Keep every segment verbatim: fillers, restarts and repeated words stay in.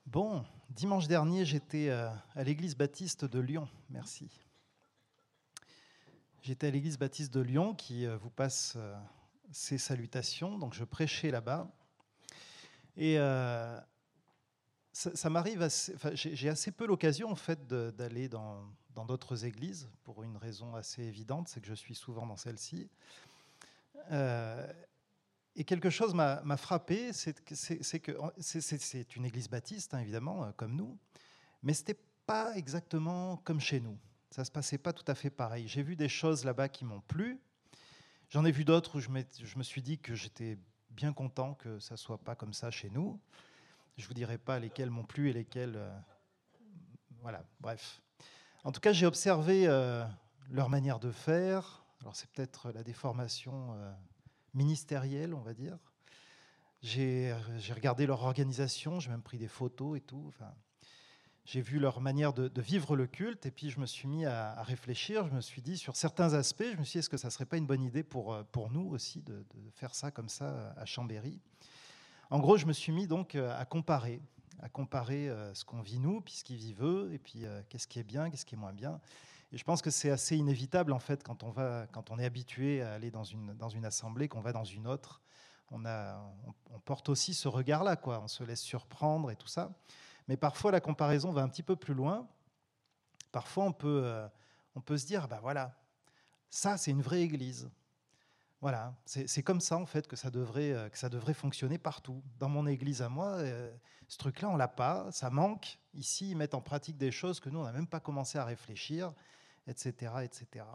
Bon, dimanche dernier, j'étais euh, à l'église baptiste de Lyon. Merci. J'étais à l'église baptiste de Lyon qui euh, vous passe euh, ses salutations. Donc, je prêchais là-bas. Et euh, ça, ça m'arrive assez. Enfin, j'ai, j'ai assez peu l'occasion, en fait, de- d'aller dans, dans d'autres églises pour une raison assez évidente, c'est que je suis souvent dans celle-ci. Euh, et quelque chose m'a, m'a frappé, c'est que c'est, c'est que c'est, c'est- c'est une église baptiste, hein, évidemment, euh, comme nous. Mais ce n'était pas exactement comme chez nous. Ça ne se passait pas tout à fait pareil. J'ai vu des choses là-bas qui m'ont plu. J'en ai vu d'autres où je, je me suis dit que j'étais bien content que ça ne soit pas comme ça chez nous. Je ne vous dirai pas lesquelles m'ont plu et lesquelles... euh, voilà, bref. En tout cas, j'ai observé euh, leur manière de faire. Alors c'est peut-être la déformation euh, ministérielle, on va dire. J'ai, j'ai regardé leur organisation, j'ai même pris des photos et tout. Enfin, j'ai vu leur manière de, de vivre le culte et puis je me suis mis à, à réfléchir. Je me suis dit, sur certains aspects, je me suis dit, est-ce que ça ne serait pas une bonne idée pour, euh, pour nous aussi de, de faire ça comme ça à Chambéry? En gros, je me suis mis donc euh, à comparer, à comparer euh, ce qu'on vit nous, puis ce qu'ils vivent eux, et puis euh, qu'est-ce qui est bien, qu'est-ce qui est moins bien. Et je pense que c'est assez inévitable en fait quand on va, quand on est habitué à aller dans une, dans une assemblée, qu'on va dans une autre. On, a, on, on porte aussi ce regard-là, quoi. On se laisse surprendre et tout ça. Mais parfois, la comparaison va un petit peu plus loin. Parfois, on peut, euh, on peut se dire, ben voilà, ça, c'est une vraie église. Voilà, c'est c'est comme ça, en fait, que ça devrait, euh, que ça devrait fonctionner partout. Dans mon église à moi, euh, ce truc-là, on l'a pas, ça manque. Ici, ils mettent en pratique des choses que nous, on n'a même pas commencé à réfléchir, et cetera, et cetera.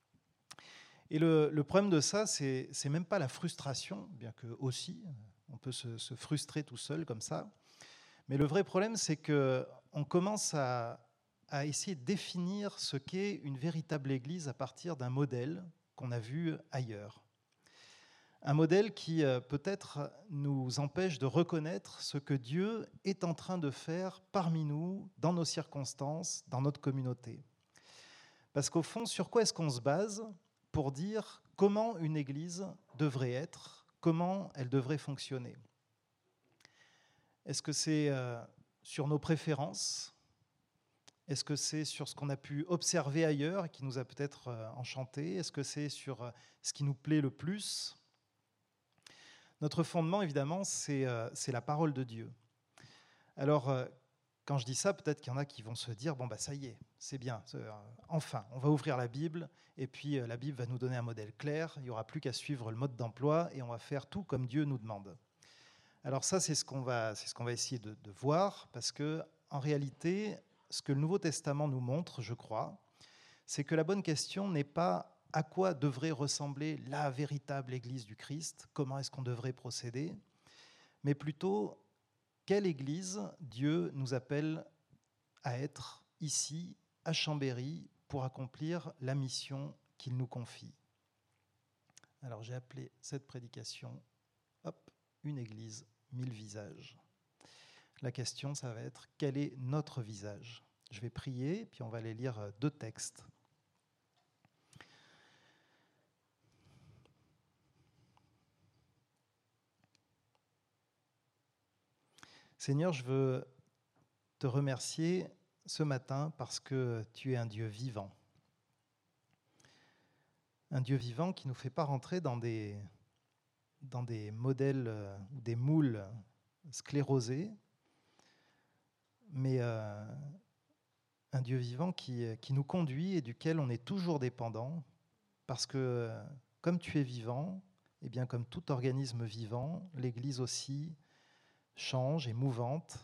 Et le, le problème de ça, c'est c'est même pas la frustration, bien que aussi, on peut se, se frustrer tout seul comme ça. Mais le vrai problème, c'est qu'on commence à, à essayer de définir ce qu'est une véritable Église à partir d'un modèle qu'on a vu ailleurs. Un modèle qui euh, peut-être nous empêche de reconnaître ce que Dieu est en train de faire parmi nous, dans nos circonstances, dans notre communauté. Parce qu'au fond, sur quoi est-ce qu'on se base pour dire comment une Église devrait être, comment elle devrait fonctionner? Est-ce que c'est euh, sur nos préférences? Est-ce que c'est sur ce qu'on a pu observer ailleurs et qui nous a peut-être euh, enchantés? Est-ce que c'est sur euh, ce qui nous plaît le plus? Notre fondement, évidemment, c'est euh, c'est la parole de Dieu. Alors, euh, quand je dis ça, peut-être qu'il y en a qui vont se dire, bon, bah ça y est, c'est bien, euh, enfin, on va ouvrir la Bible, et puis euh, la Bible va nous donner un modèle clair, il n'y aura plus qu'à suivre le mode d'emploi, et on va faire tout comme Dieu nous demande. Alors ça, c'est ce qu'on va, c'est ce qu'on va essayer de, de voir, parce que en réalité, ce que le Nouveau Testament nous montre, je crois, c'est que la bonne question n'est pas à quoi devrait ressembler la véritable Église du Christ, comment est-ce qu'on devrait procéder, mais plutôt quelle Église Dieu nous appelle à être ici, à Chambéry, pour accomplir la mission qu'il nous confie. Alors j'ai appelé cette prédication, hop, une Église, mille visages. La question, ça va être, quel est notre visage? Je vais prier, puis on va aller lire deux textes. Seigneur, je veux te remercier ce matin parce que tu es un Dieu vivant. Un Dieu vivant qui ne nous fait pas rentrer dans des, dans des modèles ou des moules sclérosés, mais euh, un Dieu vivant qui, qui nous conduit et duquel on est toujours dépendant, parce que comme tu es vivant, et bien comme tout organisme vivant, l'Église aussi change, est mouvante,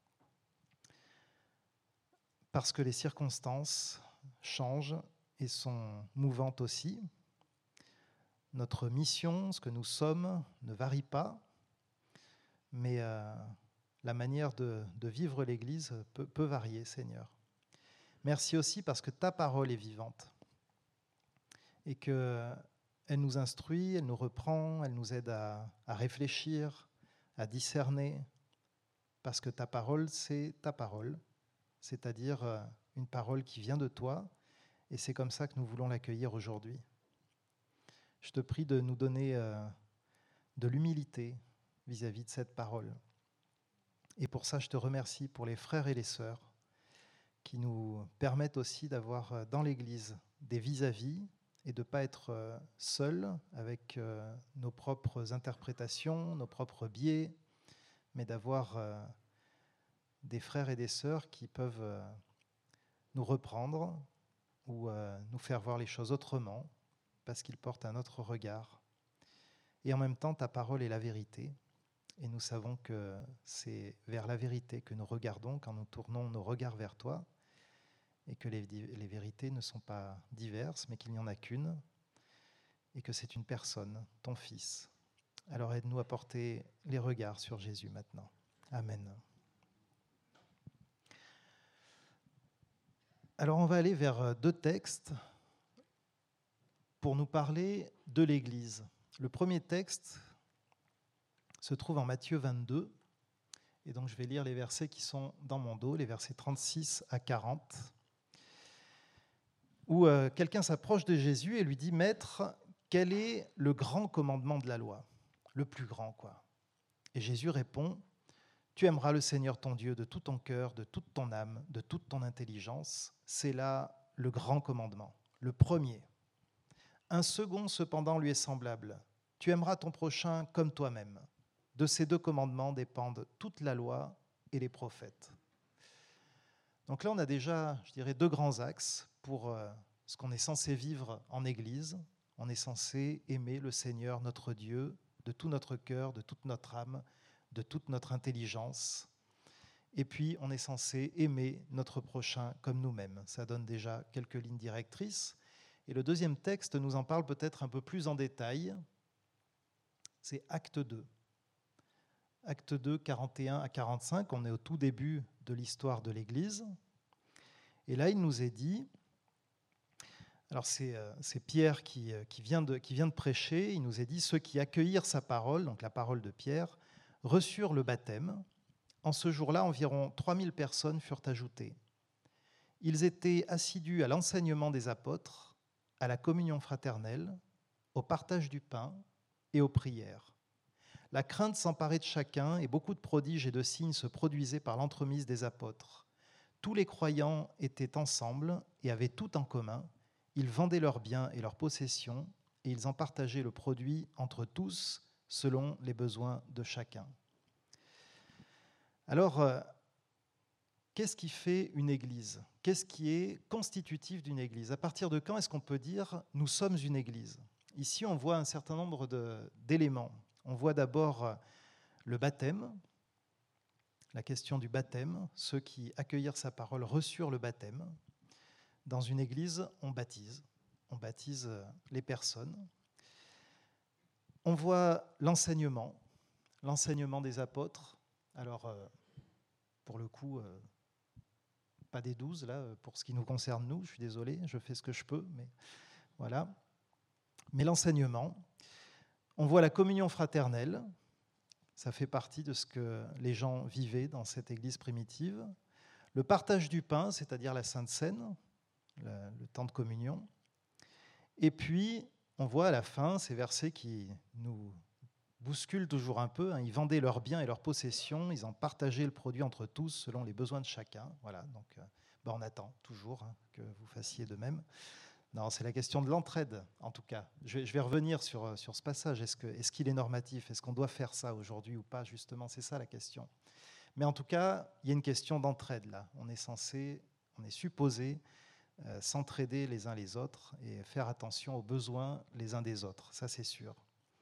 parce que les circonstances changent et sont mouvantes aussi. Notre mission, ce que nous sommes, ne varie pas, mais euh, la manière de, de vivre l'Église peut, peut varier, Seigneur. Merci aussi parce que ta parole est vivante et qu'elle nous instruit, elle nous reprend, elle nous aide à, à réfléchir, à discerner, parce que ta parole, c'est ta parole, c'est-à-dire euh, une parole qui vient de toi, et c'est comme ça que nous voulons l'accueillir aujourd'hui. Je te prie de nous donner euh, de l'humilité vis-à-vis de cette parole, Et pour ça, je te remercie pour les frères et les sœurs qui nous permettent aussi d'avoir dans l'Église des vis-à-vis et de ne pas être seuls avec nos propres interprétations, nos propres biais, mais d'avoir des frères et des sœurs qui peuvent nous reprendre ou nous faire voir les choses autrement parce qu'ils portent un autre regard. Et en même temps, ta parole est la vérité. Et nous savons que c'est vers la vérité que nous regardons quand nous tournons nos regards vers toi et que les, les vérités ne sont pas diverses, mais qu'il n'y en a qu'une et que c'est une personne, ton Fils. Alors aide-nous à porter les regards sur Jésus maintenant. Amen. Alors on va aller vers deux textes pour nous parler de l'Église. Le premier texte se trouve en Matthieu vingt-deux, et donc je vais lire les versets qui sont dans mon dos, les versets trente-six à quarante, où euh, quelqu'un s'approche de Jésus et lui dit « Maître, quel est le grand commandement de la loi ?» Le plus grand, quoi. Et Jésus répond « Tu aimeras le Seigneur ton Dieu de tout ton cœur, de toute ton âme, de toute ton intelligence. C'est là le grand commandement, le premier. Un second, cependant, lui est semblable. Tu aimeras ton prochain comme toi-même. De ces deux commandements dépendent toute la loi et les prophètes. » Donc là, on a déjà, je dirais, deux grands axes pour euh, ce qu'on est censé vivre en Église. On est censé aimer le Seigneur, notre Dieu, de tout notre cœur, de toute notre âme, de toute notre intelligence. Et puis, on est censé aimer notre prochain comme nous-mêmes. Ça donne déjà quelques lignes directrices. Et le deuxième texte nous en parle peut-être un peu plus en détail. C'est Acte deux. Acte deux, quarante et un à quarante-cinq, on est au tout début de l'histoire de l'Église. Et là, il nous est dit, alors c'est, c'est Pierre qui, qui, vient de, qui vient de prêcher, il nous est dit, ceux qui accueillirent sa parole, donc la parole de Pierre, reçurent le baptême. En ce jour-là, environ trois mille personnes furent ajoutées. Ils étaient assidus à l'enseignement des apôtres, à la communion fraternelle, au partage du pain et aux prières. La crainte s'emparait de chacun et beaucoup de prodiges et de signes se produisaient par l'entremise des apôtres. Tous les croyants étaient ensemble et avaient tout en commun. Ils vendaient leurs biens et leurs possessions et ils en partageaient le produit entre tous selon les besoins de chacun. Alors, euh, qu'est-ce qui fait une église ? Qu'est-ce qui est constitutif d'une église ? À partir de quand est-ce qu'on peut dire « nous sommes une église » ? Ici, on voit un certain nombre de, d'éléments. On voit d'abord le baptême, la question du baptême. Ceux qui accueillirent sa parole reçurent le baptême. Dans une église, on baptise. On baptise les personnes. On voit l'enseignement, l'enseignement des apôtres. Alors, pour le coup, pas des douze, là, pour ce qui nous concerne, nous. Je suis désolé, je fais ce que je peux, mais voilà. Mais l'enseignement. On voit la communion fraternelle, ça fait partie de ce que les gens vivaient dans cette église primitive. Le partage du pain, c'est-à-dire la Sainte Seine, le, le temps de communion. Et puis, on voit à la fin ces versets qui nous bousculent toujours un peu. Hein. Ils vendaient leurs biens et leurs possessions, ils en partageaient le produit entre tous selon les besoins de chacun. Voilà, donc euh, ben on attend toujours hein, que vous fassiez de même. Non, c'est la question de l'entraide, en tout cas. Je vais, je vais revenir sur, sur ce passage. Est-ce que, est-ce qu'il est normatif ? Est-ce qu'on doit faire ça aujourd'hui ou pas ? Justement, c'est ça la question. Mais en tout cas, il y a une question d'entraide, là. On est censé, on est supposé euh, s'entraider les uns les autres et faire attention aux besoins les uns des autres. Ça, c'est sûr.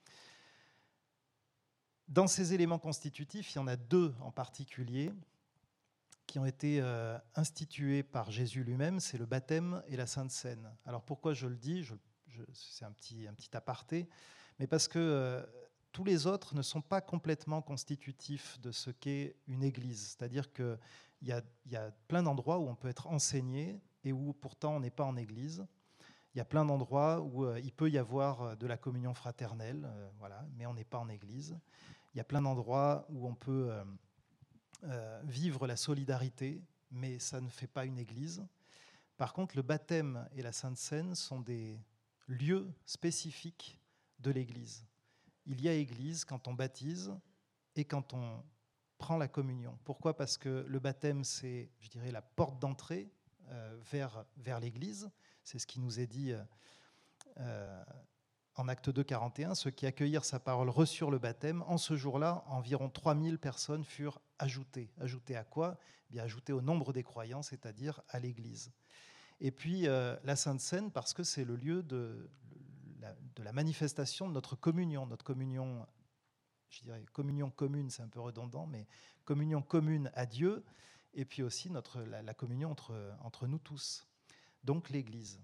Dans ces éléments constitutifs, il y en a deux en particulier qui ont été euh, institués par Jésus lui-même, c'est le baptême et la Sainte Seine. Alors pourquoi je le dis, je, je, c'est un petit, un petit aparté, mais parce que euh, tous les autres ne sont pas complètement constitutifs de ce qu'est une église. C'est-à-dire qu'il y a, y a plein d'endroits où on peut être enseigné et où pourtant on n'est pas en église. Il y a plein d'endroits où euh, il peut y avoir de la communion fraternelle, euh, voilà, mais on n'est pas en église. Il y a plein d'endroits où on peut... Euh, Euh, vivre la solidarité, mais ça ne fait pas une église. Par contre, le baptême et la Sainte Seine sont des lieux spécifiques de l'église. Il y a église quand on baptise et quand on prend la communion. Pourquoi ? Parce que le baptême, c'est, je dirais, la porte d'entrée euh, vers, vers l'Église. C'est ce qui nous est dit euh, euh, en Acte deux, quarante et un. Ceux qui accueillirent sa parole reçurent le baptême. En ce jour-là, environ trois mille personnes furent ajoutées. Ajoutées à quoi ? Eh bien, ajoutées au nombre des croyants, c'est-à-dire à l'Église. Et puis euh, la Sainte Seine, parce que c'est le lieu de la, de la manifestation de notre communion, notre communion, je dirais communion commune, c'est un peu redondant, mais communion commune à Dieu, et puis aussi notre, la, la communion entre, entre nous tous, donc l'Église.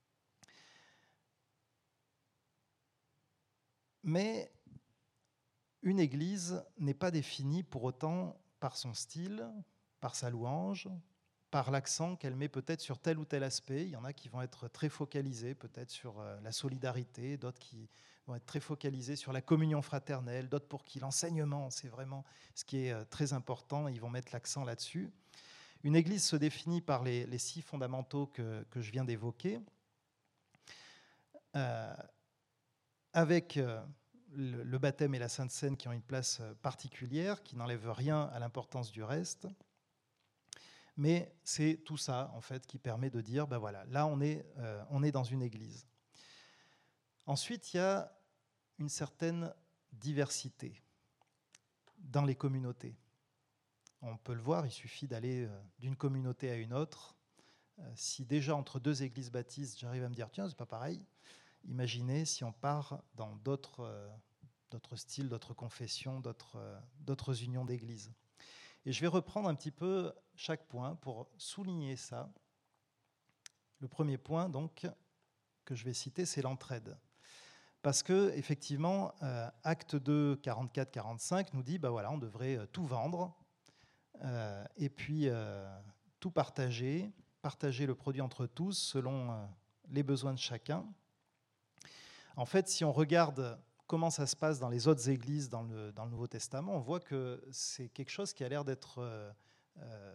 Mais une Église n'est pas définie pour autant par son style, par sa louange, par l'accent qu'elle met peut-être sur tel ou tel aspect. Il y en a qui vont être très focalisés peut-être sur la solidarité, d'autres qui vont être très focalisés sur la communion fraternelle, d'autres pour qui l'enseignement, c'est vraiment ce qui est très important, ils vont mettre l'accent là-dessus. Une Église se définit par les, les six fondamentaux que, que je viens d'évoquer, euh, avec euh, le, le baptême et la Sainte Seine qui ont une place particulière, qui n'enlèvent rien à l'importance du reste. Mais c'est tout ça, en fait, qui permet de dire, ben voilà, là, on est, euh, on est dans une église. Ensuite, il y a une certaine diversité dans les communautés. On peut le voir, il suffit d'aller euh, d'une communauté à une autre. Euh, si déjà, entre deux églises baptistes, j'arrive à me dire, tiens, c'est pas pareil, imaginez si on part dans d'autres, euh, d'autres styles, d'autres confessions, d'autres, euh, d'autres unions d'églises. Et je vais reprendre un petit peu chaque point pour souligner ça. Le premier point, donc, que je vais citer, c'est l'entraide. Parce que, effectivement, euh, Acte deux, quarante-quatre quarante-cinq nous dit, bah voilà, on devrait tout vendre euh, et puis euh, tout partager, partager le produit entre tous selon euh, les besoins de chacun. En fait, si on regarde comment ça se passe dans les autres églises dans le, dans le Nouveau Testament, on voit que c'est quelque chose qui a l'air d'être euh, euh,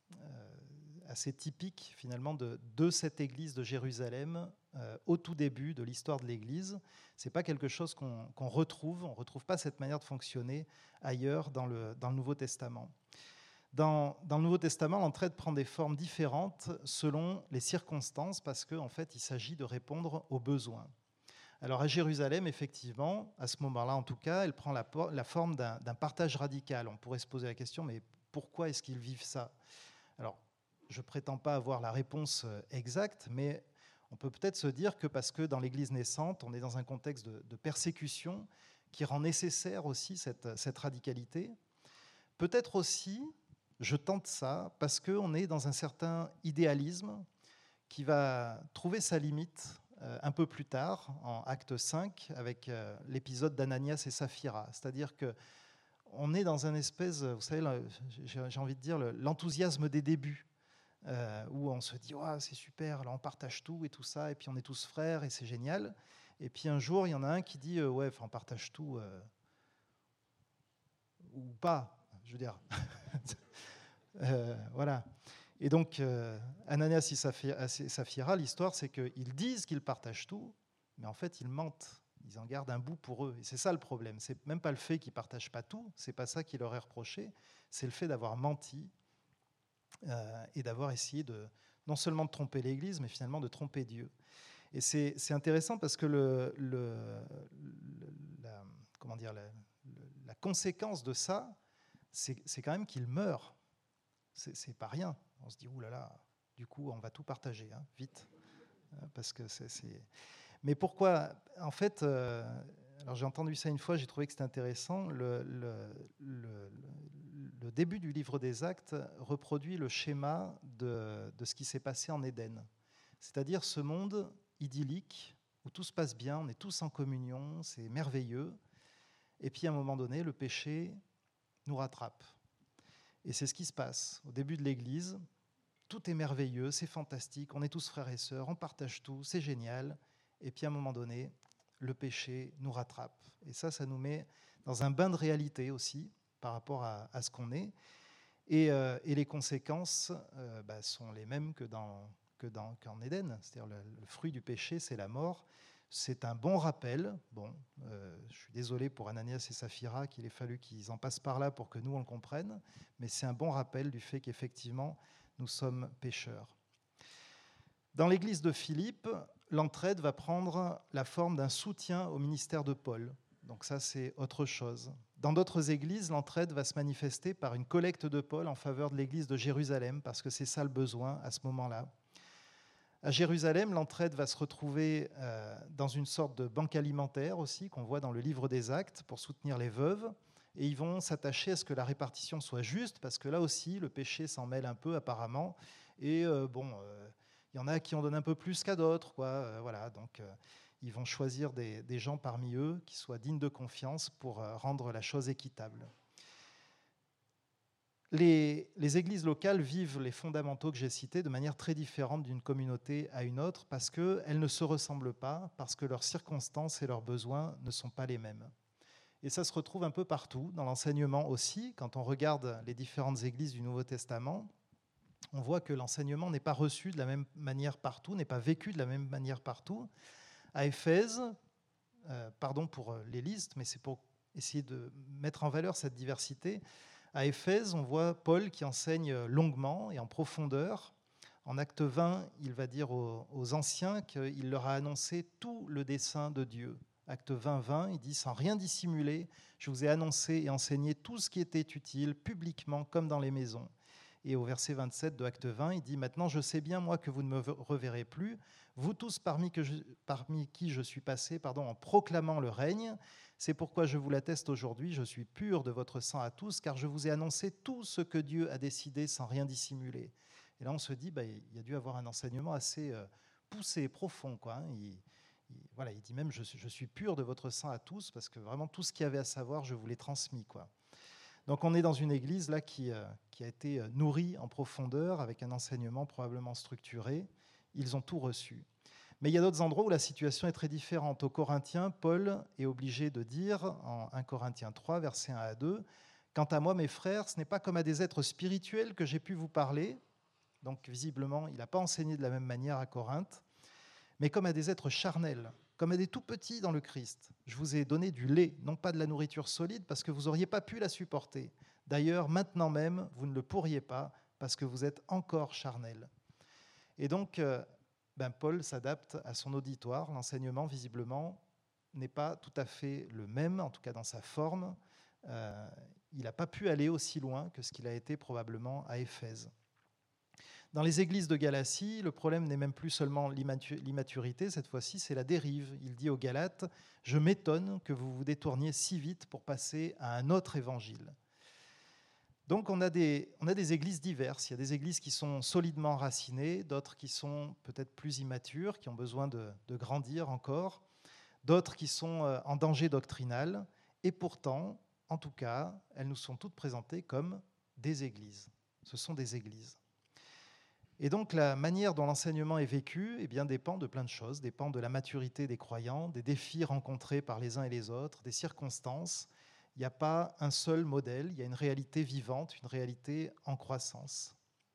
assez typique finalement de, de cette église de Jérusalem euh, au tout début de l'histoire de l'église. Ce n'est pas quelque chose qu'on, qu'on retrouve, on ne retrouve pas cette manière de fonctionner ailleurs dans le, dans le Nouveau Testament. Dans, dans le Nouveau Testament, l'entraide prend des formes différentes selon les circonstances parce qu'en fait, il s'agit de répondre aux besoins. Alors à Jérusalem, effectivement, à ce moment-là en tout cas, elle prend la, la forme d'un, d'un partage radical. On pourrait se poser la question, mais pourquoi est-ce qu'ils vivent ça ? Alors, je ne prétends pas avoir la réponse exacte, mais on peut peut-être se dire que parce que dans l'Église naissante, on est dans un contexte de, de persécution qui rend nécessaire aussi cette, cette radicalité. Peut-être aussi, je tente ça, parce qu'on est dans un certain idéalisme qui va trouver sa limite un peu plus tard, en Acte cinq, avec l'épisode d'Ananias et Saphira. C'est-à-dire qu'on est dans un espèce, vous savez, j'ai envie de dire, l'enthousiasme des débuts, euh, où on se dit oh, « c'est super, là on partage tout et tout ça, et puis on est tous frères et c'est génial ». Et puis un jour, il y en a un qui dit euh, « ouais, on partage tout, euh, ou pas, je veux dire ». euh, voilà. Et donc, euh, Ananias et Saphira, l'histoire, c'est qu'ils disent qu'ils partagent tout, mais en fait, ils mentent. Ils en gardent un bout pour eux. Et c'est ça le problème. C'est même pas le fait qu'ils ne partagent pas tout, c'est pas ça qui leur est reproché, c'est le fait d'avoir menti euh, et d'avoir essayé de, non seulement de tromper l'Église, mais finalement de tromper Dieu. Et c'est, c'est intéressant parce que le, le, le, la, comment dire, la, la conséquence de ça, c'est, c'est quand même qu'ils meurent. C'est, c'est pas rien. On se dit, ouh là là, du coup, on va tout partager, hein, vite. Parce que c'est, c'est... Mais pourquoi ? En fait, euh, alors j'ai entendu ça une fois, j'ai trouvé que c'était intéressant. Le, le, le, le début du livre des Actes reproduit le schéma de, de ce qui s'est passé en Éden. C'est-à-dire ce monde idyllique où tout se passe bien, on est tous en communion, c'est merveilleux. Et puis à un moment donné, le péché nous rattrape. Et c'est ce qui se passe au début de l'Église. Tout est merveilleux, c'est fantastique, on est tous frères et sœurs, on partage tout, c'est génial. Et puis à un moment donné, le péché nous rattrape. Et ça, ça nous met dans un bain de réalité aussi par rapport à, à ce qu'on est. Et, euh, et les conséquences euh, bah, sont les mêmes que dans, que dans, qu'en Éden. C'est-à-dire le, le fruit du péché, c'est la mort. C'est un bon rappel. Bon, euh, je suis désolé pour Ananias et Saphira qu'il ait fallu qu'ils en passent par là pour que nous on le comprenne, mais c'est un bon rappel du fait qu'effectivement nous sommes pécheurs. Dans l'église de Philippe, l'entraide va prendre la forme d'un soutien au ministère de Paul. Donc ça, c'est autre chose. Dans d'autres églises, l'entraide va se manifester par une collecte de Paul en faveur de l'église de Jérusalem, parce que c'est ça le besoin à ce moment-là. À Jérusalem, l'entraide va se retrouver euh, dans une sorte de banque alimentaire aussi, qu'on voit dans le livre des Actes, pour soutenir les veuves. Et ils vont s'attacher à ce que la répartition soit juste, parce que là aussi, le péché s'en mêle un peu apparemment. Et euh, bon, euh, il y en a qui en donnent un peu plus qu'à d'autres, quoi. Euh, voilà, donc euh, ils vont choisir des, des gens parmi eux qui soient dignes de confiance pour euh, rendre la chose équitable. Les, les églises locales vivent les fondamentaux que j'ai cités de manière très différente d'une communauté à une autre parce qu'elles ne se ressemblent pas, parce que leurs circonstances et leurs besoins ne sont pas les mêmes. Et ça se retrouve un peu partout, dans l'enseignement aussi. Quand on regarde les différentes églises du Nouveau Testament, on voit que l'enseignement n'est pas reçu de la même manière partout, n'est pas vécu de la même manière partout. À Éphèse, euh, pardon pour les listes, mais c'est pour essayer de mettre en valeur cette diversité. À Éphèse, on voit Paul qui enseigne longuement et en profondeur. En acte vingt, il va dire aux, aux anciens qu'il leur a annoncé tout le dessein de Dieu. Acte vingt, vingt, il dit « Sans rien dissimuler, je vous ai annoncé et enseigné tout ce qui était utile, publiquement comme dans les maisons. » Et au verset vingt-sept de acte vingt, il dit « Maintenant je sais bien, moi, que vous ne me reverrez plus, vous tous parmi, que je, parmi qui je suis passé pardon, en proclamant le règne. C'est pourquoi je vous l'atteste aujourd'hui, je suis pur de votre sang à tous, car je vous ai annoncé tout ce que Dieu a décidé sans rien dissimuler. » Et là, on se dit, bah, il y a dû avoir un enseignement assez euh, poussé, profond, quoi. Hein. Il, il, voilà, il dit même, je, je suis pur de votre sang à tous, parce que vraiment, tout ce qu'il y avait à savoir, je vous l'ai transmis, quoi. Donc, on est dans une église là qui, euh, qui a été nourrie en profondeur, avec un enseignement probablement structuré. Ils ont tout reçu. Mais il y a d'autres endroits où la situation est très différente. Aux Corinthiens, Paul est obligé de dire, en un Corinthiens trois, versets un à deux, « Quant à moi, mes frères, ce n'est pas comme à des êtres spirituels que j'ai pu vous parler. » Donc, visiblement, il n'a pas enseigné de la même manière à Corinthe, mais comme à des êtres charnels, comme à des tout petits dans le Christ. Je vous ai donné du lait, non pas de la nourriture solide, parce que vous n'auriez pas pu la supporter. D'ailleurs, maintenant même, vous ne le pourriez pas, parce que vous êtes encore charnels. Et donc, ben, Paul s'adapte à son auditoire. L'enseignement, visiblement, n'est pas tout à fait le même, en tout cas dans sa forme. Euh, il n'a pas pu aller aussi loin que ce qu'il a été probablement à Éphèse. Dans les églises de Galatie, le problème n'est même plus seulement l'immaturité, cette fois-ci, c'est la dérive. Il dit aux Galates, « Je m'étonne que vous vous détourniez si vite pour passer à un autre évangile. » Donc on a, des, on a des églises diverses. Il y a des églises qui sont solidement enracinées, d'autres qui sont peut-être plus immatures, qui ont besoin de, de grandir encore, d'autres qui sont en danger doctrinal. Et pourtant, en tout cas, elles nous sont toutes présentées comme des églises. Ce sont des églises. Et donc la manière dont l'enseignement est vécu eh bien, dépend de plein de choses, dépend de la maturité des croyants, des défis rencontrés par les uns et les autres, des circonstances. Il n'y a pas un seul modèle, il y a une réalité vivante, une réalité en croissance.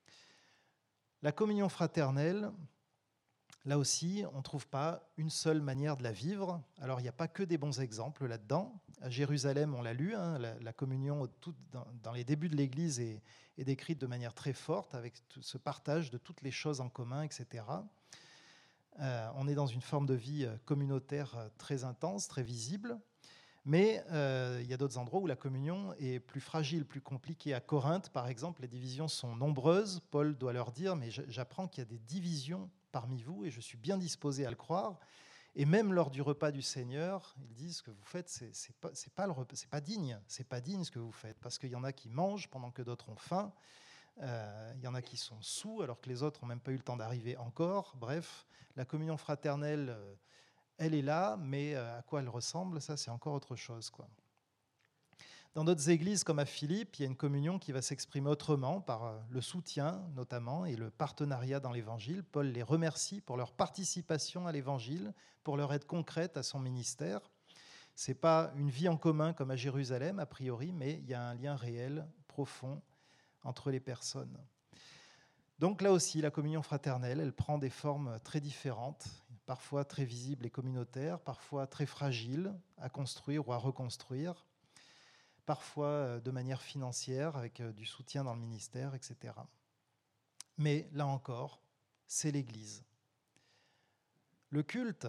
La communion fraternelle, là aussi, on ne trouve pas une seule manière de la vivre. Alors, il n'y a pas que des bons exemples là-dedans. À Jérusalem, on l'a lu, hein, la, la communion tout, dans, dans les débuts de l'Église est, est décrite de manière très forte, avec tout, ce partage de toutes les choses en commun, et cetera. Euh, on est dans une forme de vie communautaire très intense, très visible. Mais euh, il y a d'autres endroits où la communion est plus fragile, plus compliquée. À Corinthe, par exemple, les divisions sont nombreuses. Paul doit leur dire, mais j'apprends qu'il y a des divisions parmi vous et je suis bien disposé à le croire. Et même lors du repas du Seigneur, ils disent ce que vous faites, c'est, c'est pas, c'est pas le repas, c'est pas digne, c'est pas digne ce que vous faites, parce qu'il y en a qui mangent pendant que d'autres ont faim. Euh, il y en a qui sont saouls alors que les autres n'ont même pas eu le temps d'arriver encore. Bref, la communion fraternelle, euh, elle est là, mais à quoi elle ressemble, ça c'est encore autre chose, quoi. Dans d'autres églises comme à Philippe, il y a une communion qui va s'exprimer autrement, par le soutien notamment et le partenariat dans l'évangile. Paul les remercie pour leur participation à l'évangile, pour leur aide concrète à son ministère. Ce n'est pas une vie en commun comme à Jérusalem, a priori, mais il y a un lien réel, profond, entre les personnes. Donc là aussi, la communion fraternelle, elle prend des formes très différentes. parfois très visibles et communautaires, parfois très fragiles à construire ou à reconstruire, parfois de manière financière avec du soutien dans le ministère, et cetera. Mais là encore, c'est l'Église. Le culte,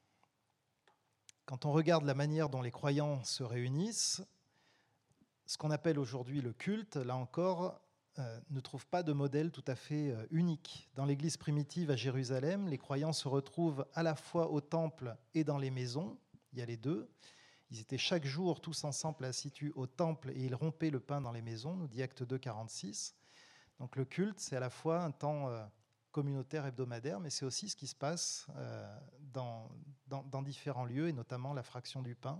quand on regarde la manière dont les croyants se réunissent, ce qu'on appelle aujourd'hui le culte, là encore, euh, ne trouve pas de modèle tout à fait euh, unique. Dans l'Église primitive à Jérusalem, les croyants se retrouvent à la fois au temple et dans les maisons. Il y a les deux. Ils étaient chaque jour tous ensemble assis au temple et ils rompaient le pain dans les maisons, nous dit Acte deux, quarante-six. Donc le culte, c'est à la fois un temps euh, communautaire hebdomadaire, mais c'est aussi ce qui se passe euh, dans, dans, dans différents lieux, et notamment la fraction du pain.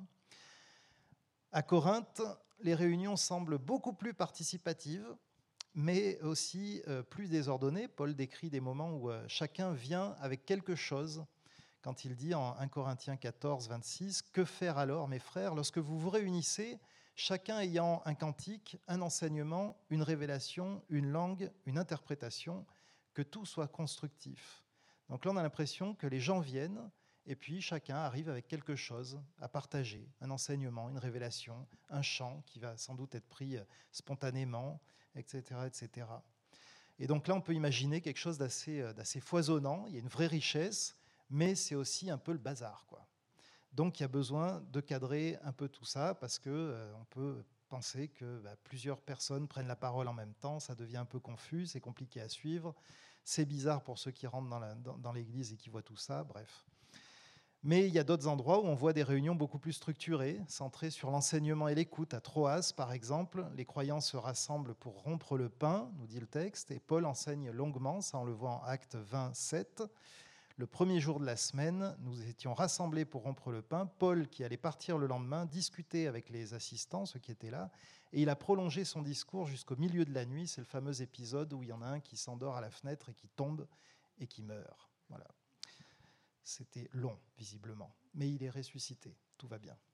À Corinthe, les réunions semblent beaucoup plus participatives, mais aussi euh, plus désordonnées. Paul décrit des moments où euh, chacun vient avec quelque chose, quand il dit en premier Corinthiens quatorze, vingt-six, « Que faire alors, mes frères, lorsque vous vous réunissez, chacun ayant un cantique, un enseignement, une révélation, une langue, une interprétation, que tout soit constructif. » Donc là, on a l'impression que les gens viennent, et puis chacun arrive avec quelque chose à partager, un enseignement, une révélation, un chant qui va sans doute être pris spontanément, et cetera, et cetera. Et donc là, on peut imaginer quelque chose d'assez, d'assez foisonnant, il y a une vraie richesse, mais c'est aussi un peu le bazar, quoi. Donc il y a besoin de cadrer un peu tout ça, parce qu'on euh, peut penser que bah, plusieurs personnes prennent la parole en même temps, ça devient un peu confus, c'est compliqué à suivre, c'est bizarre pour ceux qui rentrent dans, la, dans, dans l'église et qui voient tout ça, bref. Mais il y a d'autres endroits où on voit des réunions beaucoup plus structurées, centrées sur l'enseignement et l'écoute. À Troas, par exemple, les croyants se rassemblent pour rompre le pain, nous dit le texte, et Paul enseigne longuement, ça on le voit en Acte vingt-sept. Le premier jour de la semaine, nous étions rassemblés pour rompre le pain. Paul, qui allait partir le lendemain, discutait avec les assistants, ceux qui étaient là, et il a prolongé son discours jusqu'au milieu de la nuit. C'est le fameux épisode où il y en a un qui s'endort à la fenêtre et qui tombe et qui meurt. Voilà. C'était long, visiblement, mais il est ressuscité. Tout va bien.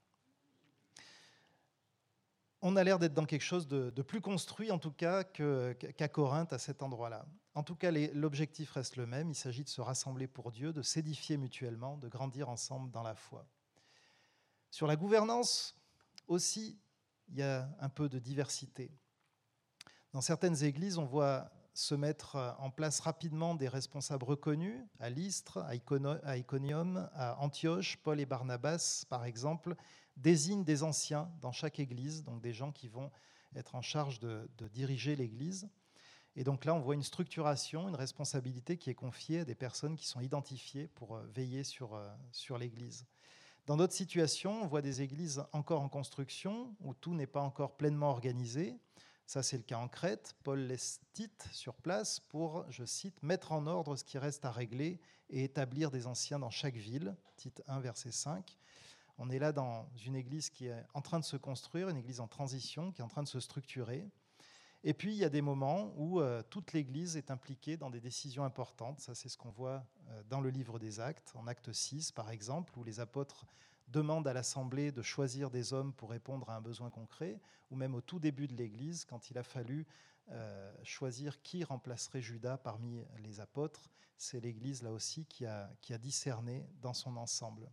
On a l'air d'être dans quelque chose de, de plus construit, en tout cas, que, qu'à Corinthe, à cet endroit-là. En tout cas, les, l'objectif reste le même. Il s'agit de se rassembler pour Dieu, de s'édifier mutuellement, de grandir ensemble dans la foi. Sur la gouvernance aussi, il y a un peu de diversité. Dans certaines églises, on voit se mettre en place rapidement des responsables reconnus. À Lystre, à, Icono, à Iconium, à Antioche, Paul et Barnabas, par exemple, désignent des anciens dans chaque église, donc des gens qui vont être en charge de, de diriger l'église. Et donc là, on voit une structuration, une responsabilité qui est confiée à des personnes qui sont identifiées pour veiller sur, sur l'église. Dans d'autres situations, on voit des églises encore en construction, où tout n'est pas encore pleinement organisé. Ça, c'est le cas en Crète. Paul laisse Tite sur place pour, je cite, « mettre en ordre ce qui reste à régler et établir des anciens dans chaque ville ». Tite un, verset cinq. On est là dans une église qui est en train de se construire, une église en transition, qui est en train de se structurer. Et puis, il y a des moments où euh, toute l'église est impliquée dans des décisions importantes. Ça, c'est ce qu'on voit euh, dans le livre des Actes, en Acte six, par exemple, où les apôtres demandent à l'Assemblée de choisir des hommes pour répondre à un besoin concret, ou même au tout début de l'Église, quand il a fallu euh, choisir qui remplacerait Judas parmi les apôtres. C'est l'Église, là aussi, qui a, qui a discerné dans son ensemble.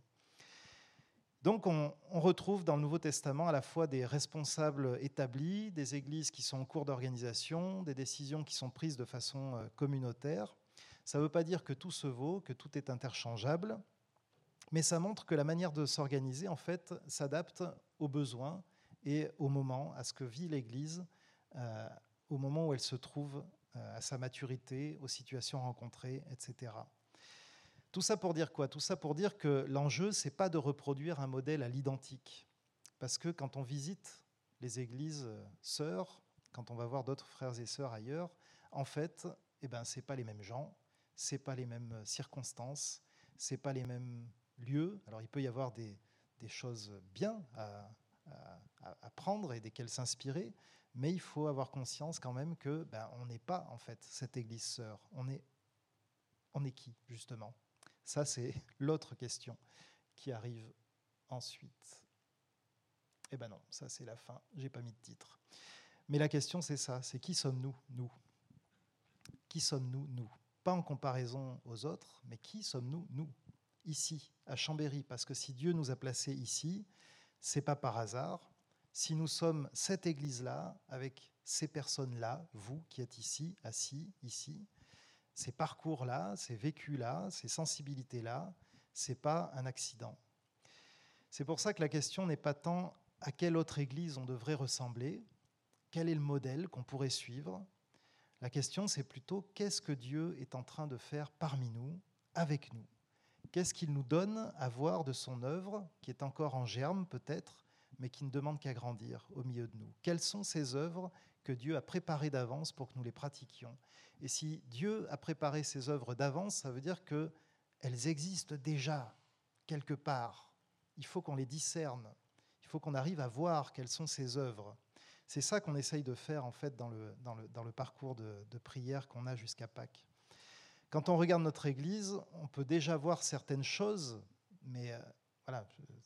Donc on, on retrouve dans le Nouveau Testament à la fois des responsables établis, des églises qui sont en cours d'organisation, des décisions qui sont prises de façon euh, communautaire. Ça ne veut pas dire que tout se vaut, que tout est interchangeable, mais ça montre que la manière de s'organiser, en fait, s'adapte aux besoins et au moment, à ce que vit l'Église, euh, au moment où elle se trouve, euh, à sa maturité, aux situations rencontrées, et cetera. Tout ça pour dire quoi ? Tout ça pour dire que l'enjeu, ce n'est pas de reproduire un modèle à l'identique. Parce que quand on visite les églises sœurs, quand on va voir d'autres frères et sœurs ailleurs, en fait, eh ben, ce n'est pas les mêmes gens, ce n'est pas les mêmes circonstances, ce n'est pas les mêmes lieux. Alors il peut y avoir des, des choses bien à, à, à prendre et desquelles s'inspirer, mais il faut avoir conscience quand même que ben, on n'est pas en fait cette église sœur. On est, on est qui, justement ? Ça, c'est l'autre question qui arrive ensuite. Eh ben non, ça c'est la fin, j'ai pas mis de titre. Mais la question c'est ça, c'est qui sommes-nous, nous ? Qui sommes-nous, nous ? Pas en comparaison aux autres, mais qui sommes-nous, nous ? ici, à Chambéry, parce que si Dieu nous a placés ici, c'est pas par hasard. Si nous sommes cette église-là, avec ces personnes-là, vous qui êtes ici, assis, ici, ces parcours-là, ces vécus-là, ces sensibilités-là, c'est pas un accident. C'est pour ça que la question n'est pas tant à quelle autre église on devrait ressembler, quel est le modèle qu'on pourrait suivre. La question, c'est plutôt qu'est-ce que Dieu est en train de faire parmi nous, avec nous. Qu'est-ce qu'il nous donne à voir de son œuvre, qui est encore en germe peut-être, mais qui ne demande qu'à grandir au milieu de nous. Quelles sont ces œuvres que Dieu a préparées d'avance pour que nous les pratiquions? Et si Dieu a préparé ces œuvres d'avance, ça veut dire qu'elles existent déjà quelque part. Il faut qu'on les discerne. Il faut qu'on arrive à voir quelles sont ces œuvres. C'est ça qu'on essaye de faire en fait dans le, dans le, dans le parcours de, de prière qu'on a jusqu'à Pâques. Quand on regarde notre Église, on peut déjà voir certaines choses, mais euh, voilà,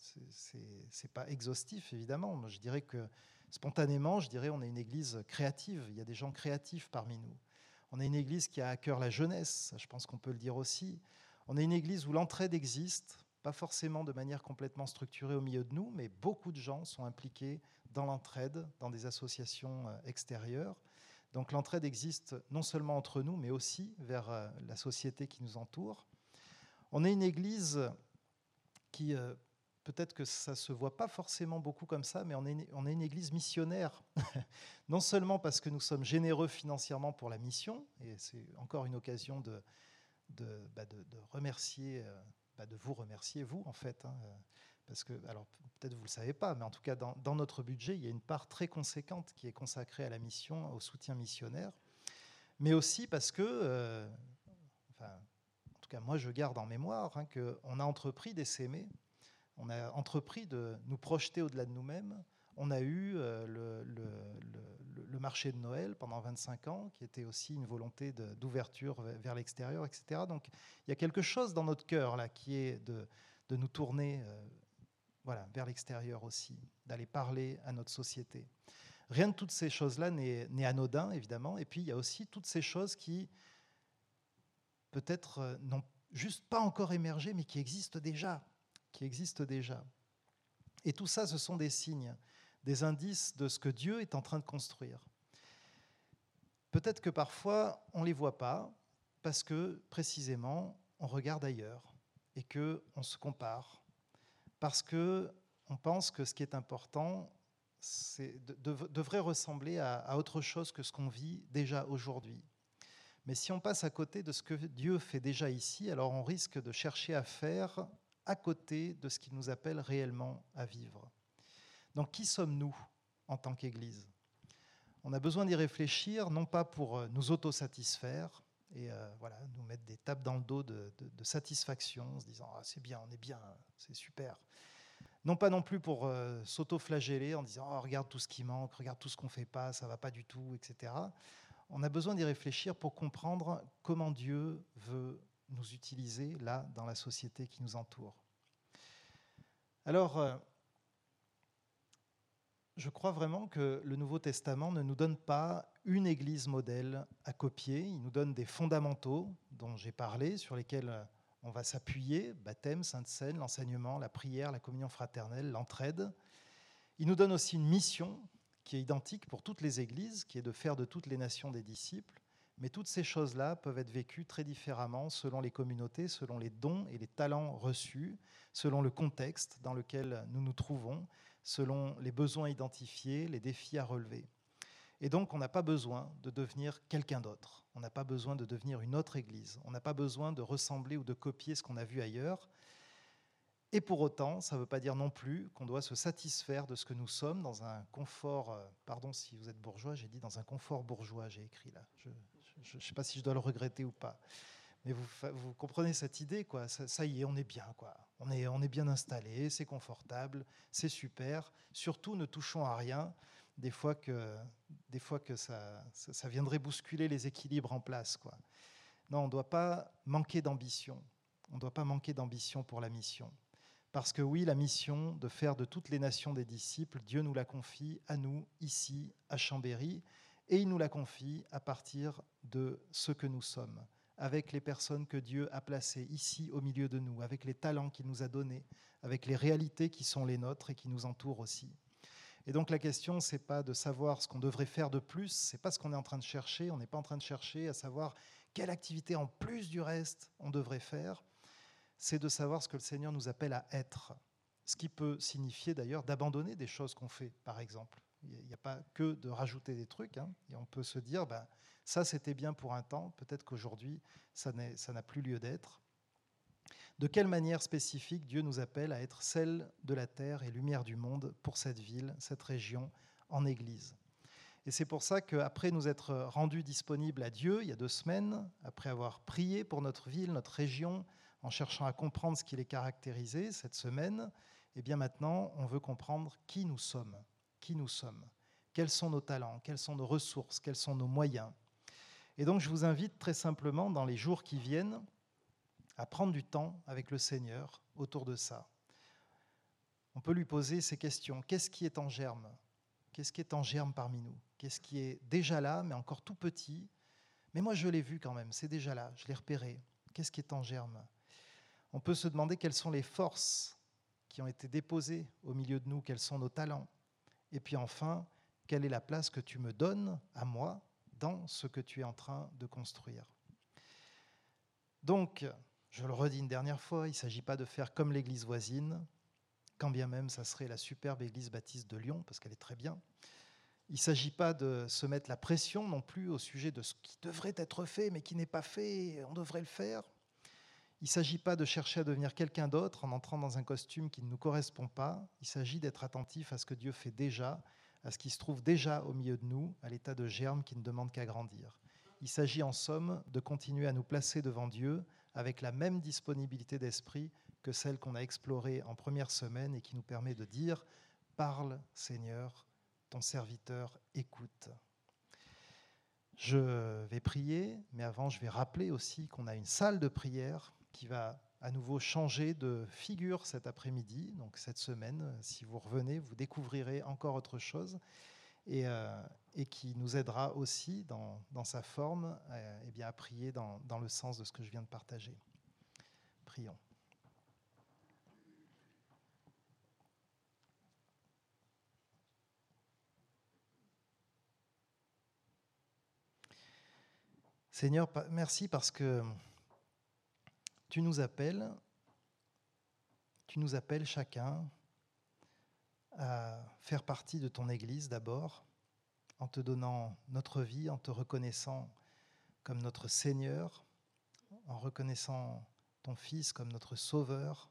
c'est pas exhaustif évidemment. Moi, je dirais que spontanément, je dirais on est une Église créative. Il y a des gens créatifs parmi nous. On est une Église qui a à cœur la jeunesse, je pense qu'on peut le dire aussi. On est une Église où l'entraide existe, pas forcément de manière complètement structurée au milieu de nous, mais beaucoup de gens sont impliqués dans l'entraide, dans des associations extérieures. Donc l'entraide existe non seulement entre nous, mais aussi vers la société qui nous entoure. On est une Église qui, euh, peut-être que ça ne se voit pas forcément beaucoup comme ça, mais on est une, on est une Église missionnaire. Non seulement parce que nous sommes généreux financièrement pour la mission, et c'est encore une occasion de, de, bah de, de remercier... Euh, Bah de vous remercier, vous, en fait. Hein, parce que, alors, peut-être vous ne le savez pas, mais en tout cas, dans, dans notre budget, il y a une part très conséquente qui est consacrée à la mission, au soutien missionnaire. Mais aussi parce que, euh, enfin, en tout cas, moi, je garde en mémoire hein, qu'on a entrepris d'essaimer, on a entrepris de nous projeter au-delà de nous-mêmes. On a eu euh, le, le, le, le marché de Noël pendant vingt-cinq ans, qui était aussi une volonté d'ouverture vers l'extérieur, et cetera. Donc il y a quelque chose dans notre cœur là, qui est de, de nous tourner euh, voilà, vers l'extérieur aussi, d'aller parler à notre société. Rien de toutes ces choses-là n'est anodin, évidemment. Et puis il y a aussi toutes ces choses qui, peut-être, euh, n'ont juste pas encore émergé, mais qui existent déjà, qui existent déjà. Et tout ça, ce sont des signes, des indices de ce que Dieu est en train de construire. Peut-être que parfois, on ne les voit pas parce que, précisément, on regarde ailleurs et qu'on se compare. Parce qu'on pense que ce qui est important de, de, devrait ressembler à, à autre chose que ce qu'on vit déjà aujourd'hui. Mais si on passe à côté de ce que Dieu fait déjà ici, alors on risque de chercher à faire à côté de ce qu'il nous appelle réellement à vivre. Donc, qui sommes-nous en tant qu'Église? On a besoin d'y réfléchir, non pas pour nous autosatisfaire et euh, voilà, nous mettre des tapes dans le dos de, de, de satisfaction, en se disant ah, c'est bien, on est bien, c'est super. Non pas non plus pour euh, s'auto-flageller en disant oh, regarde tout ce qui manque, regarde tout ce qu'on ne fait pas, ça ne va pas du tout, et cetera. On a besoin d'y réfléchir pour comprendre comment Dieu veut nous utiliser là dans la société qui nous entoure. Alors, euh, je crois vraiment que le Nouveau Testament ne nous donne pas une église modèle à copier, il nous donne des fondamentaux dont j'ai parlé, sur lesquels on va s'appuyer, baptême, Sainte Seine, l'enseignement, la prière, la communion fraternelle, l'entraide. Il nous donne aussi une mission qui est identique pour toutes les églises, qui est de faire de toutes les nations des disciples. Mais toutes ces choses-là peuvent être vécues très différemment selon les communautés, selon les dons et les talents reçus, selon le contexte dans lequel nous nous trouvons, selon les besoins identifiés, les défis à relever. Et donc, on n'a pas besoin de devenir quelqu'un d'autre. On n'a pas besoin de devenir une autre église. On n'a pas besoin de ressembler ou de copier ce qu'on a vu ailleurs. Et pour autant, ça ne veut pas dire non plus qu'on doit se satisfaire de ce que nous sommes dans un confort, pardon si vous êtes bourgeois, j'ai dit dans un confort bourgeois, j'ai écrit là. Je ne sais pas si je dois le regretter ou pas. Mais vous, vous comprenez cette idée, quoi. Ça, ça y est, on est bien, quoi. On est, on est bien installé, c'est confortable, c'est super. Surtout, ne touchons à rien. Des fois que, des fois que ça, ça, ça viendrait bousculer les équilibres en place, quoi. Non, on ne doit pas manquer d'ambition. On ne doit pas manquer d'ambition pour la mission. Parce que oui, la mission de faire de toutes les nations des disciples, Dieu nous la confie à nous, ici, à Chambéry, et il nous la confie à partir de ce que nous sommes, avec les personnes que Dieu a placées ici au milieu de nous, avec les talents qu'il nous a donnés, avec les réalités qui sont les nôtres et qui nous entourent aussi. Et donc la question, ce n'est pas de savoir ce qu'on devrait faire de plus, ce n'est pas ce qu'on est en train de chercher, on n'est pas en train de chercher à savoir quelle activité en plus du reste on devrait faire, c'est de savoir ce que le Seigneur nous appelle à être. Ce qui peut signifier d'ailleurs d'abandonner des choses qu'on fait, par exemple. Il n'y a pas que de rajouter des trucs, hein, et on peut se dire, ben, ça c'était bien pour un temps, peut-être qu'aujourd'hui ça, n'est, ça n'a plus lieu d'être. De quelle manière spécifique Dieu nous appelle à être sel de la terre et lumière du monde pour cette ville, cette région, en Église. Et c'est pour ça qu'après nous être rendus disponibles à Dieu, il y a deux semaines, après avoir prié pour notre ville, notre région, en cherchant à comprendre ce qui les caractérisait cette semaine, eh bien maintenant, on veut comprendre qui nous sommes. Qui nous sommes. Quels sont nos talents, quelles sont nos ressources, quels sont nos moyens. Et donc je vous invite très simplement, dans les jours qui viennent, à prendre du temps avec le Seigneur autour de ça. On peut lui poser ces questions. Qu'est-ce qui est en germe ? Qu'est-ce qui est en germe parmi nous ? Qu'est-ce qui est déjà là, mais encore tout petit ? Mais moi, je l'ai vu quand même, c'est déjà là, je l'ai repéré. Qu'est-ce qui est en germe ? On peut se demander quelles sont les forces qui ont été déposées au milieu de nous, quels sont nos talents. Et puis enfin, quelle est la place que tu me donnes à moi dans ce que tu es en train de construire ? Donc, je le redis une dernière fois, il ne s'agit pas de faire comme l'église voisine, quand bien même ça serait la superbe église baptiste de Lyon, parce qu'elle est très bien. Il ne s'agit pas de se mettre la pression non plus au sujet de ce qui devrait être fait, mais qui n'est pas fait, on devrait le faire. Il ne s'agit pas de chercher à devenir quelqu'un d'autre en entrant dans un costume qui ne nous correspond pas. Il s'agit d'être attentif à ce que Dieu fait déjà, à ce qui se trouve déjà au milieu de nous, à l'état de germe qui ne demande qu'à grandir. Il s'agit en somme de continuer à nous placer devant Dieu avec la même disponibilité d'esprit que celle qu'on a explorée en première semaine et qui nous permet de dire « Parle, Seigneur, ton serviteur écoute ». Je vais prier, mais avant je vais rappeler aussi qu'on a une salle de prière qui va à nouveau changer de figure cet après-midi. Donc cette semaine, si vous revenez, vous découvrirez encore autre chose et, euh, et qui nous aidera aussi dans, dans sa forme euh, et bien à prier dans, dans le sens de ce que je viens de partager. Prions. Seigneur, merci parce que tu nous appelles, tu nous appelles chacun à faire partie de ton Église d'abord, en te donnant notre vie, en te reconnaissant comme notre Seigneur, en reconnaissant ton Fils comme notre Sauveur.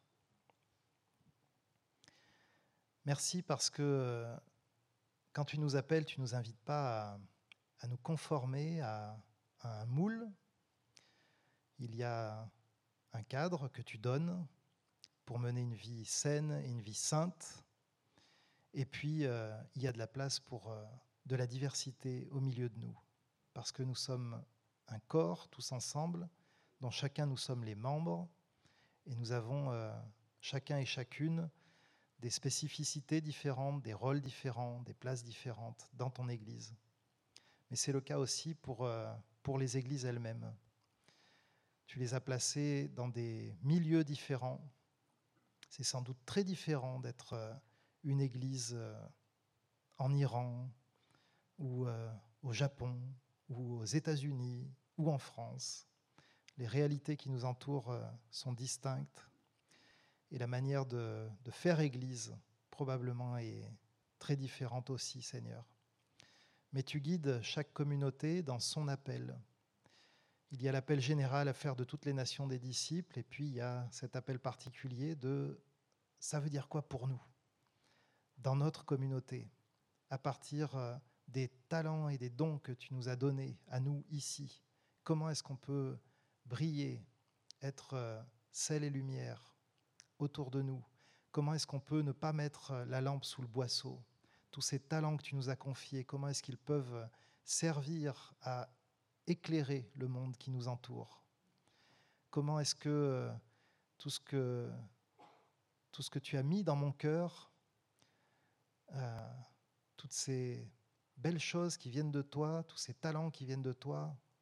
Merci parce que quand tu nous appelles, tu ne nous invites pas à, à nous conformer à, à un moule. Il y a un cadre que tu donnes pour mener une vie saine et une vie sainte. Et puis, euh, il y a de la place pour euh, de la diversité au milieu de nous, parce que nous sommes un corps tous ensemble, dont chacun nous sommes les membres, et nous avons euh, chacun et chacune des spécificités différentes, des rôles différents, des places différentes dans ton Église. Mais c'est le cas aussi pour, euh, pour les églises elles-mêmes. Tu les as placées dans des milieux différents. C'est sans doute très différent d'être euh, une église euh, en Iran, ou euh, au Japon, ou aux États-Unis, ou en France. Les réalités qui nous entourent euh, sont distinctes. Et la manière de, de faire Église, probablement, est très différente aussi, Seigneur. Mais tu guides chaque communauté dans son appel. Il y a l'appel général à faire de toutes les nations des disciples, et puis il y a cet appel particulier de « ça veut dire quoi pour nous ?» dans notre communauté, à partir des talents et des dons que tu nous as donnés à nous ici. Comment est-ce qu'on peut briller, être sel et lumière autour de nous? Comment est-ce qu'on peut ne pas mettre la lampe sous le boisseau? Tous ces talents que tu nous as confiés, comment est-ce qu'ils peuvent servir à éclairer le monde qui nous entoure? Comment est-ce que tout ce que, tout ce que tu as mis dans mon cœur, euh, toutes ces belles choses qui viennent de toi, tous ces talents qui viennent de toi,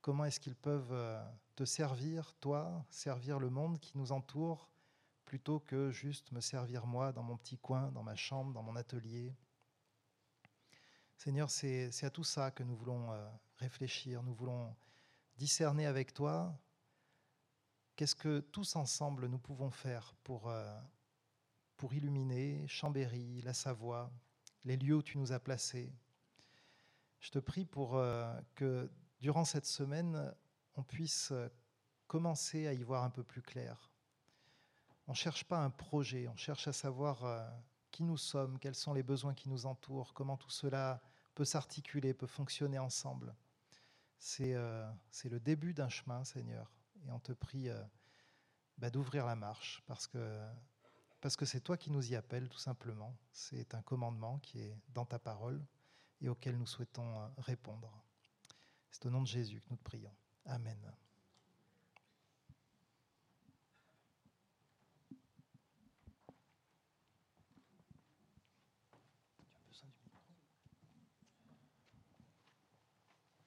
comment est-ce qu'ils peuvent euh, te servir, toi, servir le monde qui nous entoure, plutôt que juste me servir moi dans mon petit coin, dans ma chambre, dans mon atelier. Seigneur, c'est, c'est à tout ça que nous voulons euh, réfléchir, nous voulons discerner avec toi qu'est-ce que tous ensemble nous pouvons faire pour, euh, pour illuminer Chambéry, la Savoie, les lieux où tu nous as placés. Je te prie pour euh, que durant cette semaine, on puisse commencer à y voir un peu plus clair. On ne cherche pas un projet, on cherche à savoir euh, qui nous sommes, quels sont les besoins qui nous entourent, comment tout cela peut s'articuler, peut fonctionner ensemble. C'est, euh, c'est le début d'un chemin, Seigneur. Et on te prie euh, bah, d'ouvrir la marche, parce que, parce que c'est toi qui nous y appelles, tout simplement. C'est un commandement qui est dans ta parole et auquel nous souhaitons répondre. C'est au nom de Jésus que nous te prions. Amen.